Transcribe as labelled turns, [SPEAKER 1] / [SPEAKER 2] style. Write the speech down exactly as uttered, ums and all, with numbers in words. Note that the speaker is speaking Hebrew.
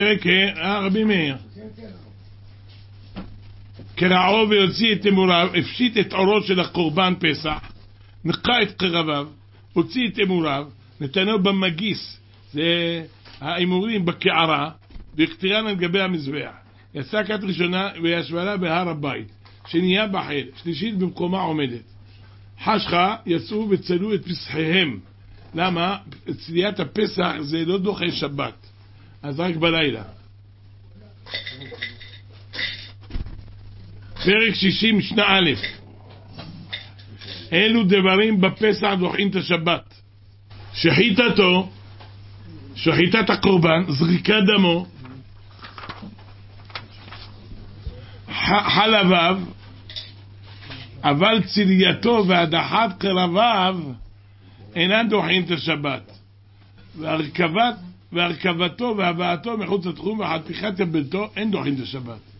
[SPEAKER 1] רבי מאיר קרעו ויוציא את אמוריו, הפשיט את עורו של הקורבן פסח, נקע את קרביו, הוציא את אמוריו, נתנו במגיס, זה האמורים בקערה, והקטירן על גבי המזבח. יצא כת ראשונה וישבלה בהר הבית, שנייה בחיל, שלישית במקומה עומדת. חשכה יצאו וצלו את פסחיהם. למה? צליית הפסח זה לא דוחה שבת, אז רק בלילה. פרק שישים משנה א', אלו דברים בפסח דוחים את השבת. שחיטתו, שחיטת הקורבן, זריקת דמו, חלביו, אבל צלייתו והדחת קרביו אינן דוחים את השבת. והרכבת, והרכבתו והבאתו מחוץ לתחום וחתיכת ביתו אין דוחים את השבת.